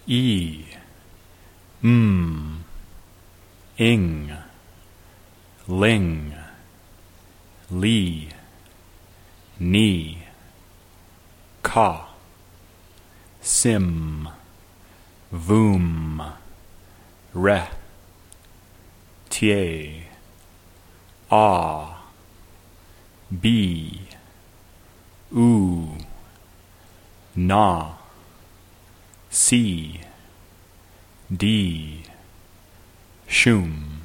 E, ing, ling, li, ni, ka, sim, voom, re, tie, ah, be, oo, na, see, d, shum,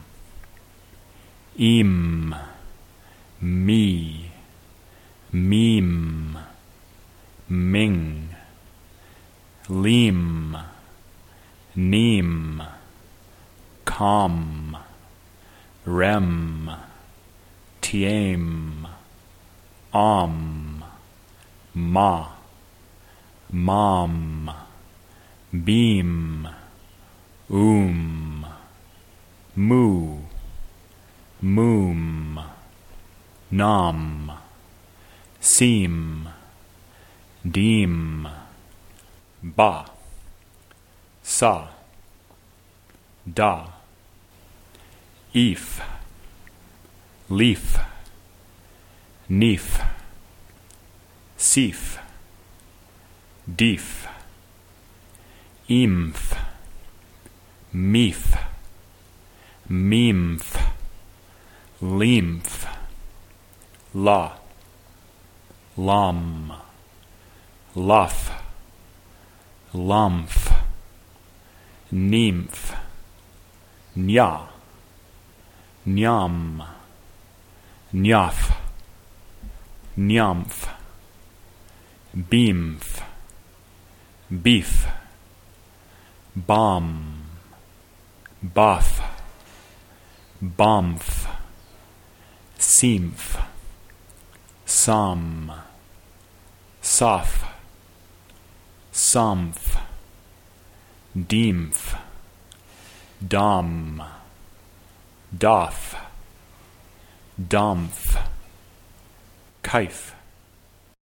im, me, meme, ming, lim, neem, com, rem, tiem, ma, mom, beam, moo, moom, nom, seem, deem, ba, sa, da, if, leaf, neef, seef, deef, imf, meef, memf, lymph, la, lam, luff, lumph, nymph, nya, nyam, nyaf, nyumph, beamf, beef, bomb, buff, bomf, seemf, some, sof, sumph, deemf, dom, doff, dumph, kaif,